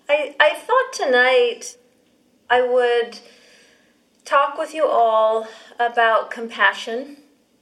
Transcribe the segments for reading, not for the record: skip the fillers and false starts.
I thought tonight I would talk with you all about compassion,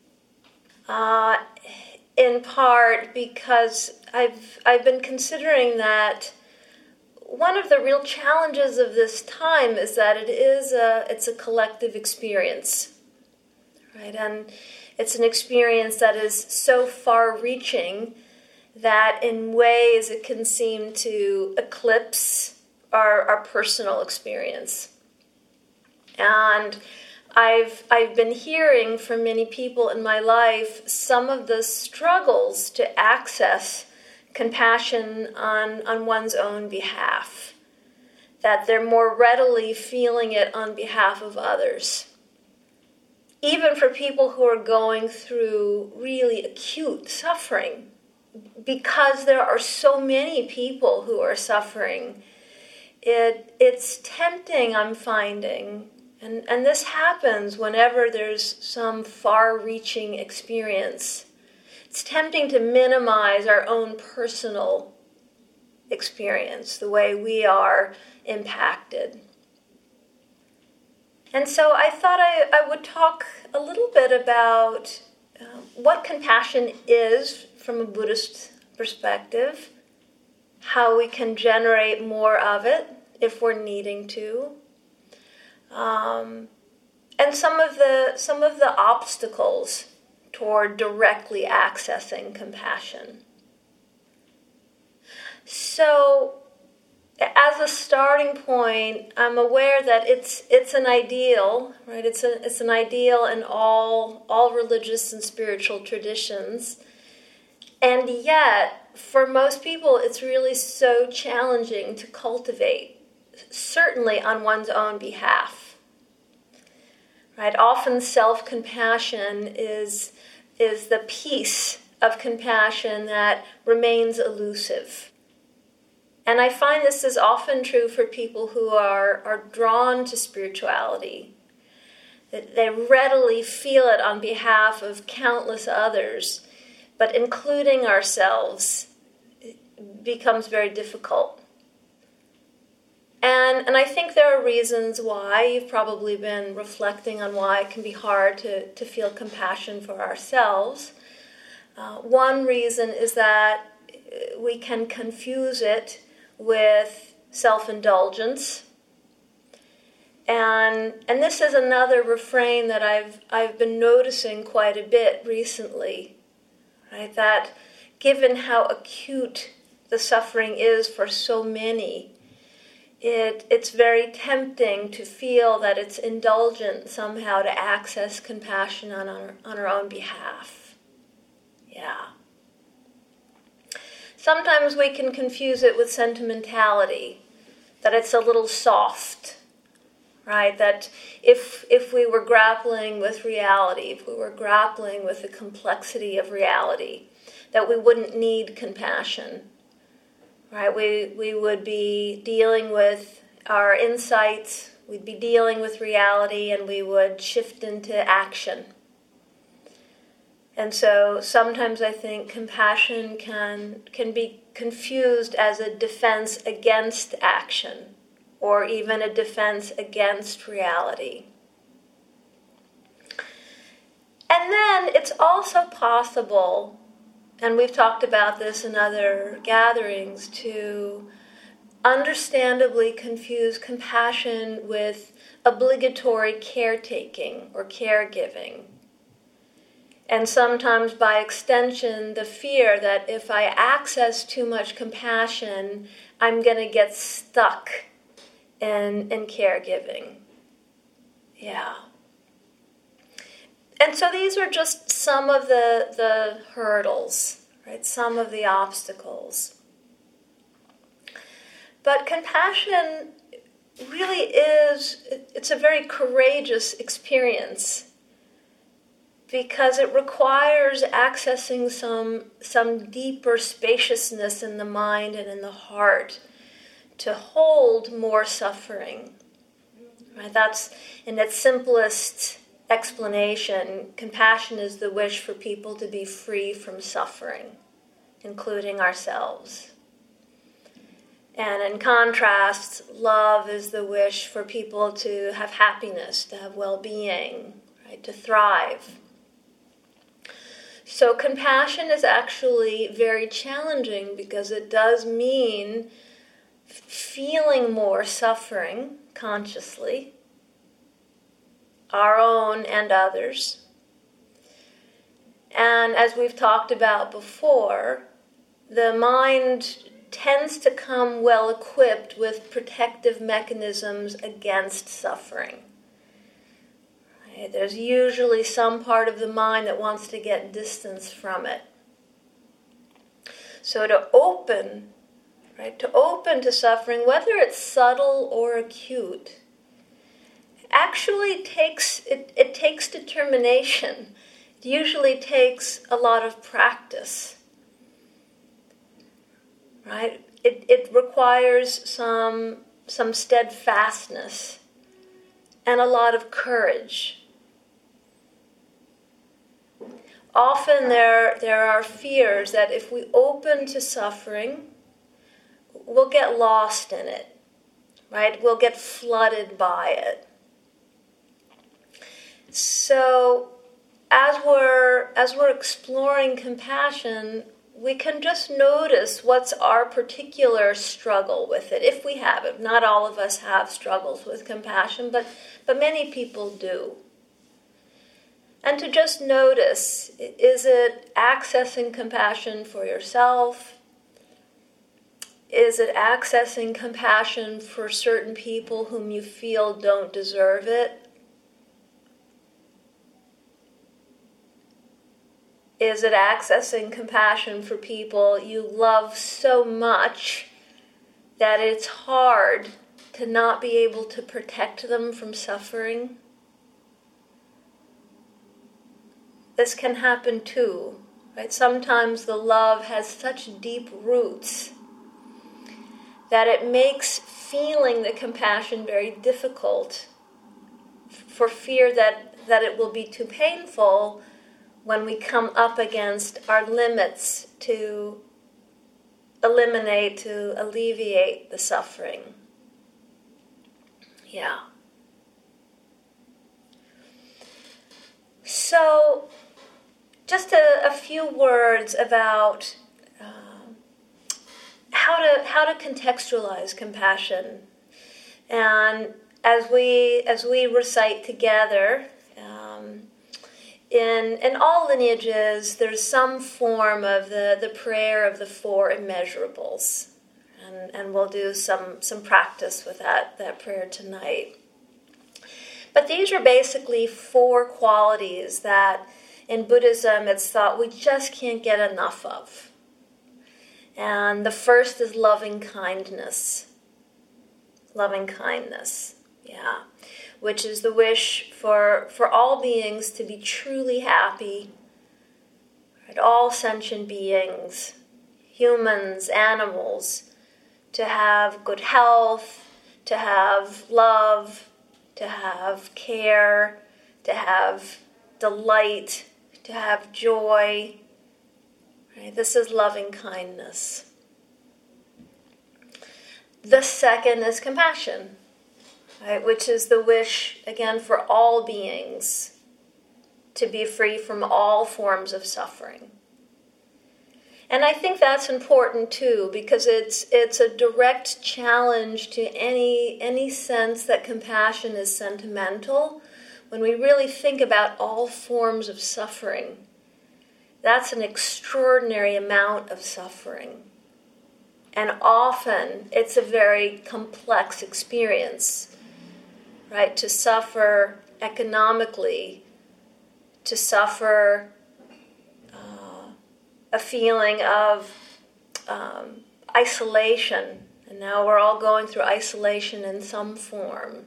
in part because I've been considering that one of the real challenges of this time is that it's a collective experience, right? And it's an experience that is so far-reaching that in ways it can seem to eclipse our personal experience. And I've been hearing from many people in my life some of the struggles to access compassion on one's own behalf, that they're more readily feeling it on behalf of others. Even for people who are going through really acute suffering, because there are so many people who are suffering, it's tempting, I'm finding, and this happens whenever there's some far-reaching experience. It's tempting to minimize our own personal experience, the way we are impacted. And so I thought I would talk a little bit about what compassion is from a Buddhist perspective, how we can generate more of it if we're needing to, and some of the obstacles toward directly accessing compassion. So, as a starting point, I'm aware that it's an ideal, right? It's an ideal in all religious and spiritual traditions, and yet, for most people, it's really so challenging to cultivate, certainly on one's own behalf. Right? Often self-compassion is the piece of compassion that remains elusive. And I find this is often true for people who are drawn to spirituality, that they readily feel it on behalf of countless others, but including ourselves becomes very difficult. And I think there are reasons why. You've probably been reflecting on why it can be hard to feel compassion for ourselves. One reason is that we can confuse it with self-indulgence. And this is another refrain that I've been noticing quite a bit recently, right? That given how acute the suffering is for so many, it's very tempting to feel that it's indulgent somehow to access compassion on our own behalf. Yeah. Sometimes we can confuse it with sentimentality, that it's a little soft, right? That if we were grappling with reality, if we were grappling with the complexity of reality, that we wouldn't need compassion. Right, we would be dealing with our insights, we'd be dealing with reality, and we would shift into action. And so sometimes I think compassion can be confused as a defense against action, or even a defense against reality. And then it's also possible, and we've talked about this in other gatherings, to understandably confuse compassion with obligatory caretaking or caregiving. And sometimes by extension, the fear that if I access too much compassion, I'm going to get stuck in caregiving. Yeah. And so these are just some of the hurdles, right? Some of the obstacles. But compassion really it's a very courageous experience because it requires accessing some deeper spaciousness in the mind and in the heart to hold more suffering. Right? That's in its simplest explanation, compassion is the wish for people to be free from suffering, including ourselves. And in contrast, love is the wish for people to have happiness, to have well-being, right, to thrive. So compassion is actually very challenging because it does mean feeling more suffering consciously, our own and others. And as we've talked about before, the mind tends to come well equipped with protective mechanisms against suffering. Right? There's usually some part of the mind that wants to get distance from it. So to open to suffering, whether it's subtle or acute, actually takes determination. It usually takes a lot of practice. Right? It requires some steadfastness and a lot of courage. Often there are fears that if we open to suffering, we'll get lost in it, right? We'll get flooded by it. So as we're exploring compassion, we can just notice what's our particular struggle with it, if we have it. Not all of us have struggles with compassion, but many people do. And to just notice, is it accessing compassion for yourself? Is it accessing compassion for certain people whom you feel don't deserve it? Is it accessing compassion for people you love so much that it's hard to not be able to protect them from suffering? This can happen too, right? Sometimes the love has such deep roots that it makes feeling the compassion very difficult for fear that it will be too painful when we come up against our limits to eliminate, to alleviate the suffering. Yeah. So, just a few words about how to contextualize compassion. And as we recite together, in all lineages, there's some form of the prayer of the four immeasurables. And we'll do some practice with that prayer tonight. But these are basically four qualities that in Buddhism it's thought we just can't get enough of. And the first is loving kindness. Loving kindness, yeah. Which is the wish for all beings to be truly happy. Right? All sentient beings, humans, animals, to have good health, to have love, to have care, to have delight, to have joy. Right? This is loving kindness. The second is compassion, right? Which is the wish, again, for all beings to be free from all forms of suffering. And I think that's important too, because it's a direct challenge to any sense that compassion is sentimental. When we really think about all forms of suffering, that's an extraordinary amount of suffering. And often it's a very complex experience, right? To suffer economically, to suffer a feeling of isolation. And now we're all going through isolation in some form.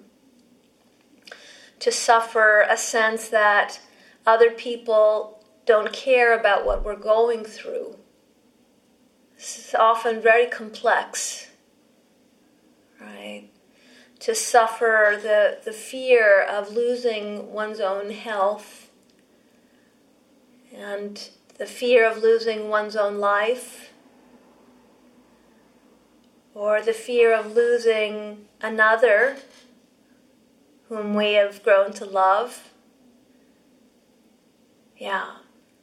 To suffer a sense that other people don't care about what we're going through. This is often very complex, right? To suffer the fear of losing one's own health and the fear of losing one's own life, or the fear of losing another whom we have grown to love. Yeah.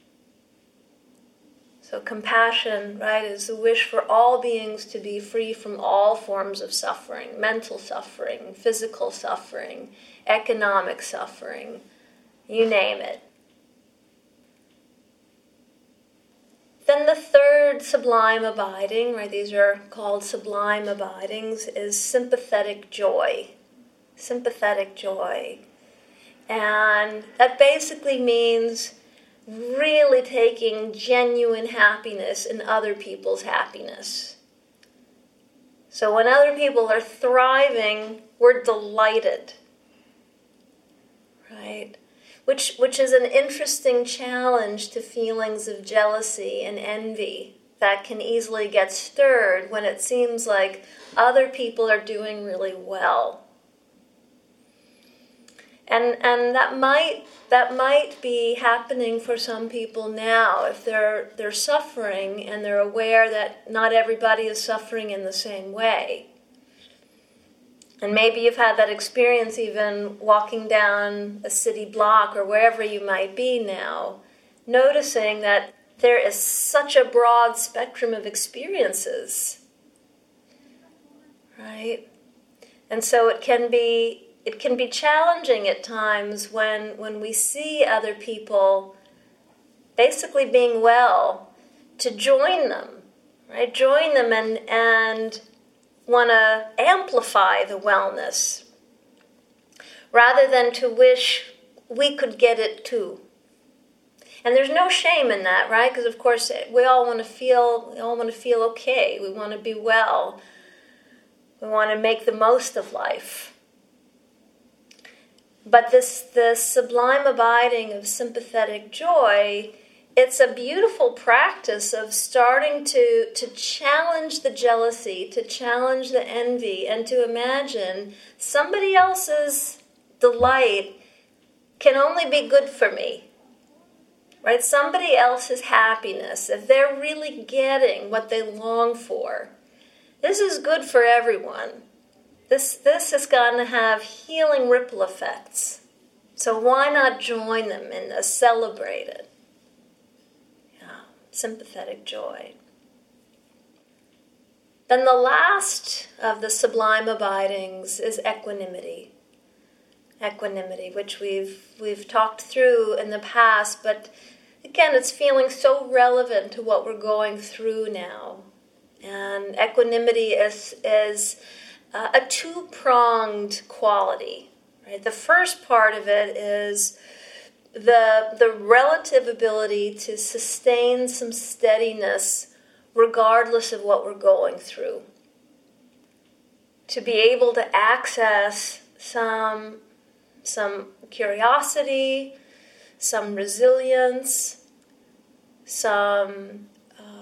So compassion, right, is the wish for all beings to be free from all forms of suffering, mental suffering, physical suffering, economic suffering, you name it. Then the third sublime abiding, right, these are called sublime abidings, is sympathetic joy. Sympathetic joy. And that basically means really taking genuine happiness in other people's happiness. So when other people are thriving, we're delighted, right? Which is an interesting challenge to feelings of jealousy and envy that can easily get stirred when it seems like other people are doing really well. And that might be happening for some people now if they're suffering and they're aware that not everybody is suffering in the same way. And maybe you've had that experience even walking down a city block or wherever you might be now, noticing that there is such a broad spectrum of experiences, right? And so it can be challenging at times when we see other people basically being well to join them, right? Join them and want to amplify the wellness rather than to wish we could get it too. And there's no shame in that, right? Because of course we all want to feel okay. We want to be well. We want to make the most of life. But this sublime abiding of sympathetic joy, it's a beautiful practice of starting to challenge the jealousy, to challenge the envy, and to imagine somebody else's delight can only be good for me. Right? Somebody else's happiness, if they're really getting what they long for, this is good for everyone. This is going to have healing ripple effects. So why not join them in this, celebrate it? Yeah, sympathetic joy. Then the last of the sublime abidings is equanimity. Equanimity, which we've talked through in the past, but again, it's feeling so relevant to what we're going through now. And equanimity is a two-pronged quality. Right? The first part of it is the relative ability to sustain some steadiness regardless of what we're going through. To be able to access some curiosity, some resilience, some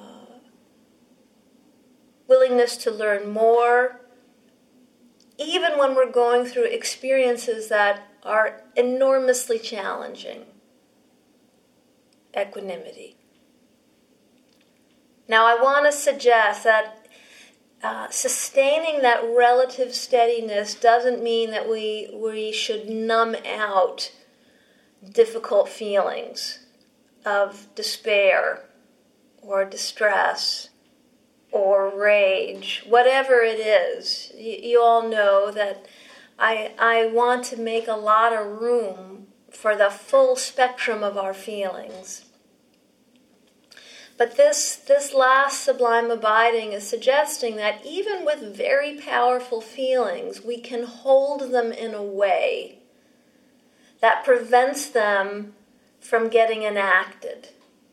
willingness to learn more, even when we're going through experiences that are enormously challenging. Equanimity. Now, I want to suggest that sustaining that relative steadiness doesn't mean that we should numb out difficult feelings of despair or distress or rage, whatever it is. You all know that I want to make a lot of room for the full spectrum of our feelings. But this last sublime abiding is suggesting that even with very powerful feelings, we can hold them in a way that prevents them from getting enacted.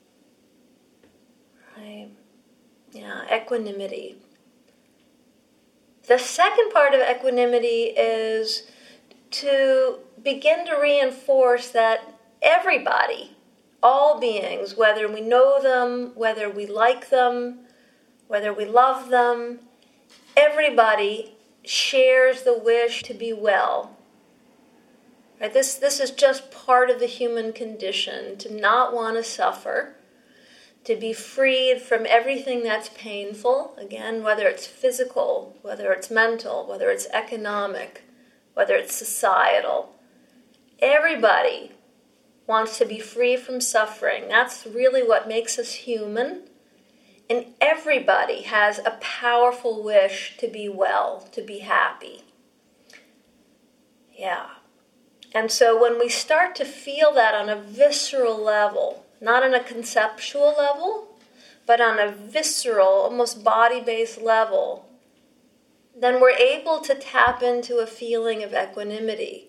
Right? Yeah, equanimity. The second part of equanimity is to begin to reinforce that everybody, all beings, whether we know them, whether we like them, whether we love them, everybody shares the wish to be well. Right? This is just part of the human condition, to not want to suffer, to be freed from everything that's painful, again, whether it's physical, whether it's mental, whether it's economic, whether it's societal. Everybody wants to be free from suffering. That's really what makes us human. And everybody has a powerful wish to be well, to be happy. Yeah. And so when we start to feel that on a visceral level, not on a conceptual level, but on a visceral, almost body-based level, then we're able to tap into a feeling of equanimity.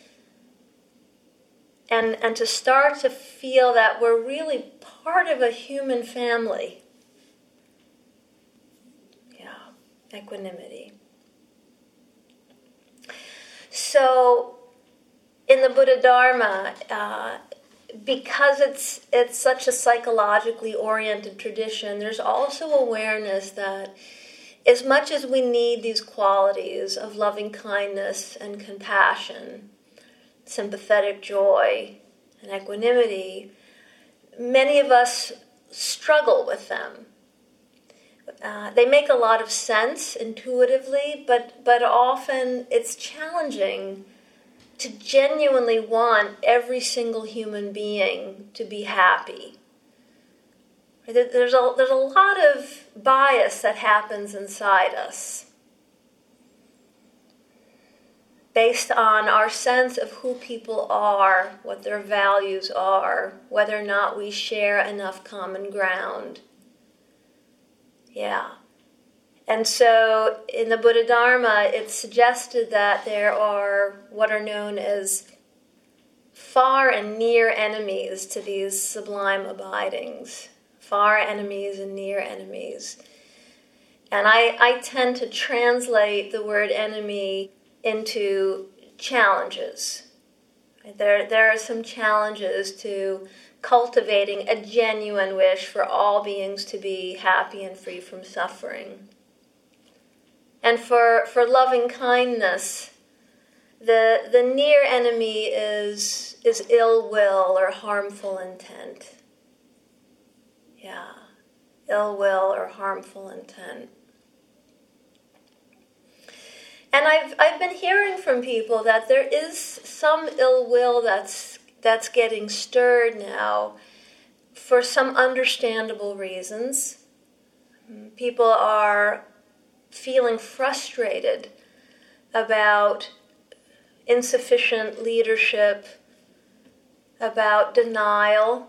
And to start to feel that we're really part of a human family. Yeah, equanimity. So, in the Buddha Dharma, because it's such a psychologically oriented tradition, there's also awareness that as much as we need these qualities of loving kindness and compassion, sympathetic joy, and equanimity, many of us struggle with them. They make a lot of sense intuitively, but often it's challenging to genuinely want every single human being to be happy. There's a lot of bias that happens inside us based on our sense of who people are, what their values are, whether or not we share enough common ground. Yeah. And so in the Buddha Dharma, it's suggested that there are what are known as far and near enemies to these sublime abidings. Far enemies and near enemies. And I tend to translate the word enemy into challenges. There are some challenges to cultivating a genuine wish for all beings to be happy and free from suffering. And for loving kindness, the near enemy is ill will or harmful intent. Yeah, ill will or harmful intent. And I've been hearing from people that there is some ill will that's getting stirred now for some understandable reasons. People are feeling frustrated about insufficient leadership, about denial,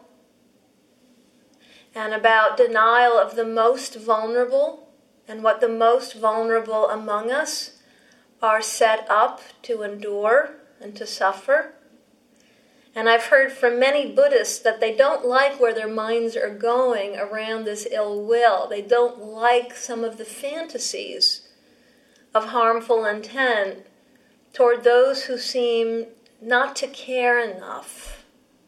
and about denial of the most vulnerable and what the most vulnerable among us are set up to endure and to suffer. And I've heard from many Buddhists that they don't like where their minds are going around this ill will. They don't like some of the fantasies of harmful intent toward those who seem not to care enough.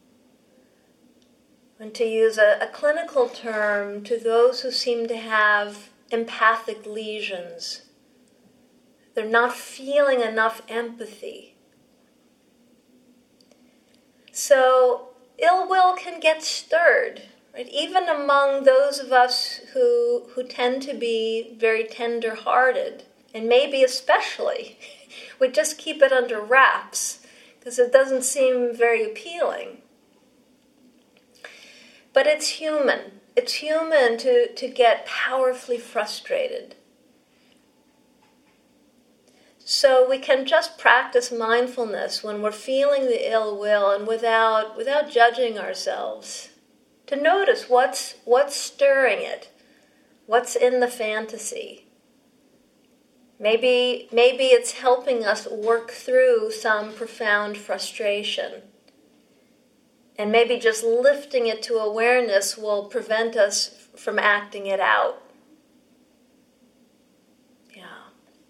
And to use a clinical term, to those who seem to have empathic lesions. They're not feeling enough empathy. So ill will can get stirred, right? Even among those of us who tend to be very tender-hearted, and maybe especially, we just keep it under wraps because it doesn't seem very appealing. But it's human. It's human to get powerfully frustrated. So we can just practice mindfulness when we're feeling the ill will and without judging ourselves. To notice what's stirring it, what's in the fantasy. Maybe it's helping us work through some profound frustration. And maybe just lifting it to awareness will prevent us from acting it out. Yeah.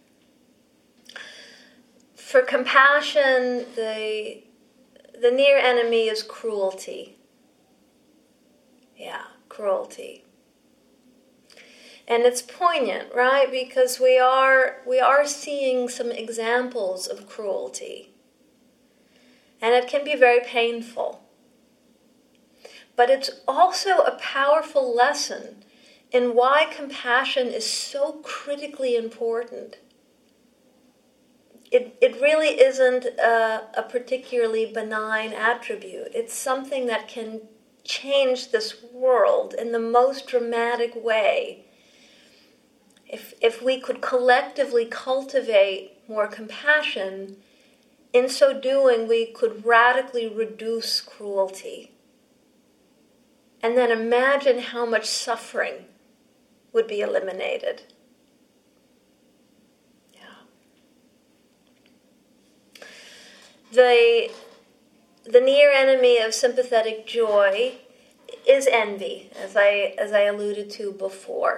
For compassion, the near enemy is cruelty. Yeah, cruelty. And it's poignant, right? Because we are seeing some examples of cruelty. And it can be very painful. but it's also a powerful lesson in why compassion is so critically important. It really isn't a particularly benign attribute. It's something that can change this world in the most dramatic way. If we could collectively cultivate more compassion, in so doing we could radically reduce cruelty. And then imagine how much suffering would be eliminated. The near enemy of sympathetic joy is envy, as I alluded to before.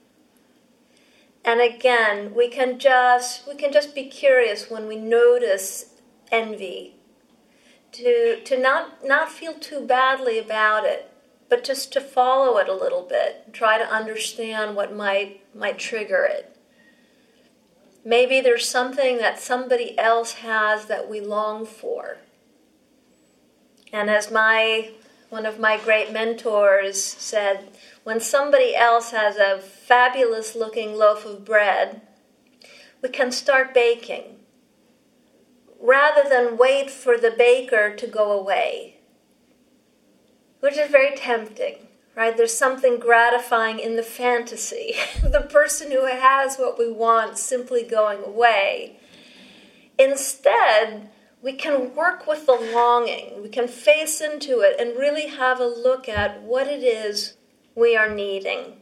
And again, we can just be curious when we notice envy, to not feel too badly about it, but just to follow it a little bit, try to understand what might trigger it. Maybe there's something that somebody else has that we long for. And as one of my great mentors said, when somebody else has a fabulous looking loaf of bread, we can start baking, rather than wait for the baker to go away, which is very tempting. Right? There's something gratifying in the fantasy. The person who has what we want simply going away. Instead, we can work with the longing. We can face into it and really have a look at what it is we are needing.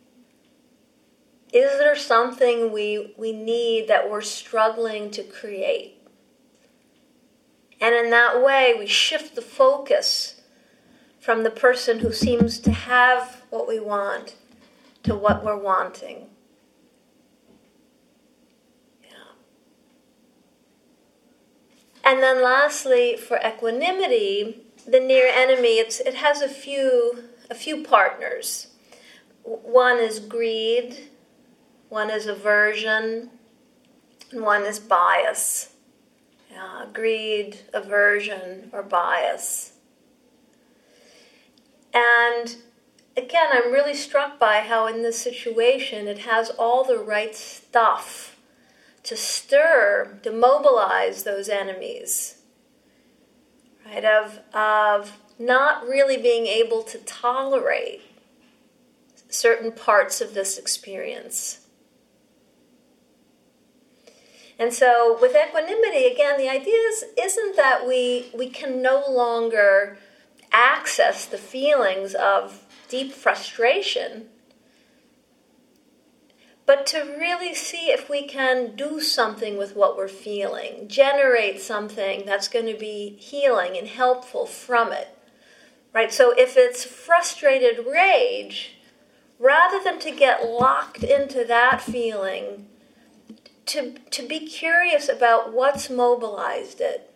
Is there something we need that we're struggling to create? And in that way, we shift the focus from the person who seems to have what we want to what we're wanting. Yeah. And then lastly, for equanimity, the near enemy, it has a few partners. One is greed, one is aversion, and one is bias. Yeah, greed, aversion, or bias. And again, I'm really struck by how in this situation it has all the right stuff to stir, to mobilize those enemies, right? Of not really being able to tolerate certain parts of this experience. And so with equanimity, again, the idea isn't that we can no longer access the feelings of deep frustration, but to really see if we can do something with what we're feeling, generate something that's going to be healing and helpful from it, right? So if it's frustrated rage, rather than to get locked into that feeling, to be curious about what's mobilized it.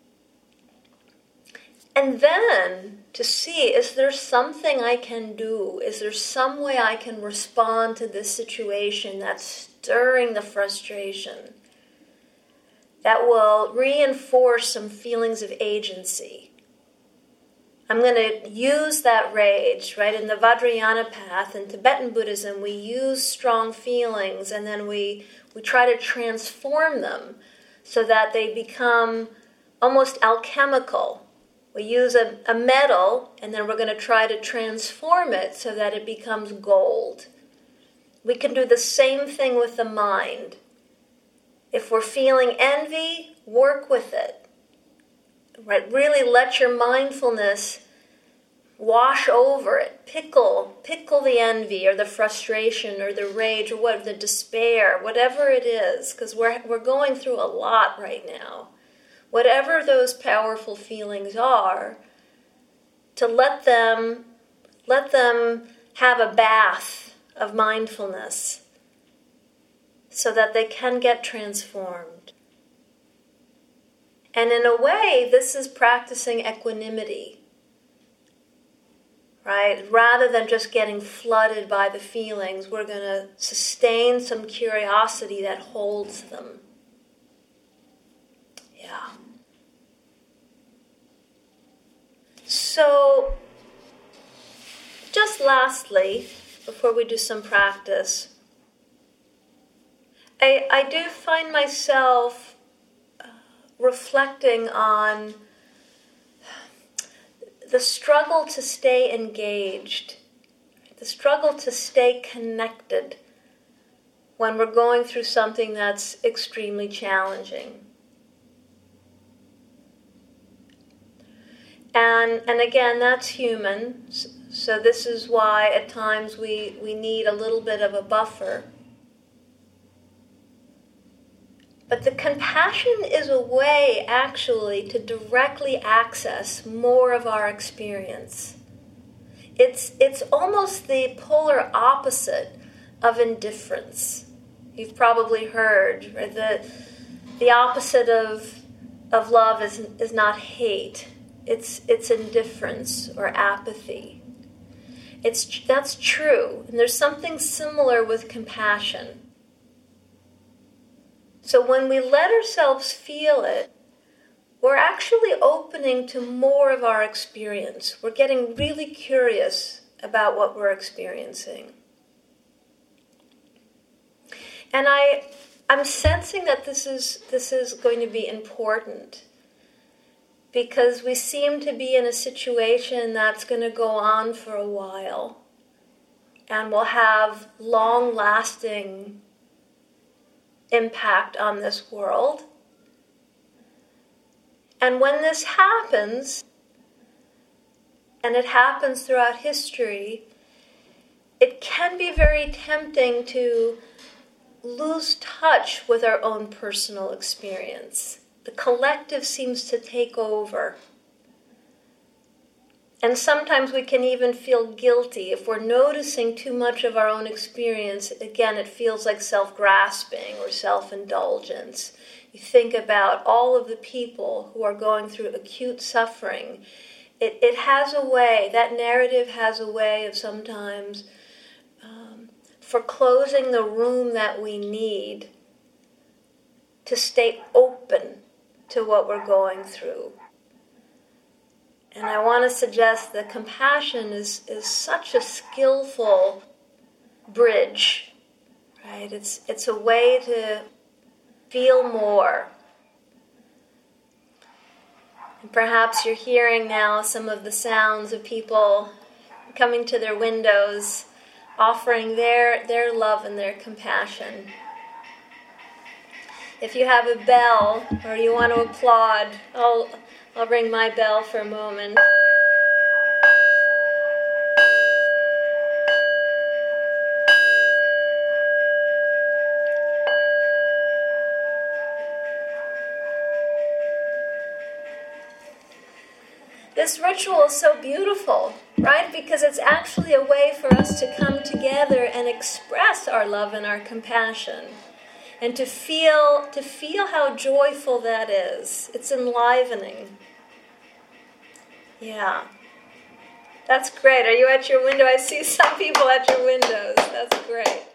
And then to see, is there something I can do? Is there some way I can respond to this situation that's stirring the frustration, that will reinforce some feelings of agency? I'm going to use that rage, right? In the Vajrayana path, in Tibetan Buddhism, we use strong feelings and then we try to transform them so that they become almost alchemical. We use a metal, and then we're going to try to transform it so that it becomes gold. We can do the same thing with the mind. If we're feeling envy, work with it. Right? Really let your mindfulness wash over it. Pickle the envy or the frustration or the rage or the despair, whatever it is, because we're going through a lot right now. Whatever those powerful feelings are, to let them have a bath of mindfulness so that they can get transformed. And in a way, this is practicing equanimity, right? Rather than just getting flooded by the feelings, we're going to sustain some curiosity that holds them. Yeah. So just lastly, before we do some practice, I do find myself reflecting on the struggle to stay engaged, the struggle to stay connected when we're going through something that's extremely challenging. And again, that's human, so this is why at times we need a little bit of a buffer. But the compassion is a way, actually, to directly access more of our experience. It's almost the polar opposite of indifference. You've probably heard, right? The opposite of love is not hate. It's indifference or apathy. That's true, and there's something similar with compassion. So when we let ourselves feel it, we're actually opening to more of our experience. We're getting really curious about what we're experiencing. And I'm sensing that this is going to be important, because we seem to be in a situation that's going to go on for a while and will have long-lasting impact on this world. And when this happens, and it happens throughout history, it can be very tempting to lose touch with our own personal experience. The collective seems to take over. And sometimes we can even feel guilty if we're noticing too much of our own experience. Again, it feels like self-grasping or self-indulgence. You think about all of the people who are going through acute suffering. It has a way, that narrative has a way of sometimes foreclosing the room that we need to stay open to what we're going through. And I want to suggest that compassion is such a skillful bridge, right? It's a way to feel more. And perhaps you're hearing now some of the sounds of people coming to their windows, offering their love and their compassion. If you have a bell or you want to applaud, I'll ring my bell for a moment. This ritual is so beautiful, right? Because it's actually a way for us to come together and express our love and our compassion. And to feel how joyful that is. It's enlivening. Yeah. That's great. Are you at your window? I see some people at your windows. That's great.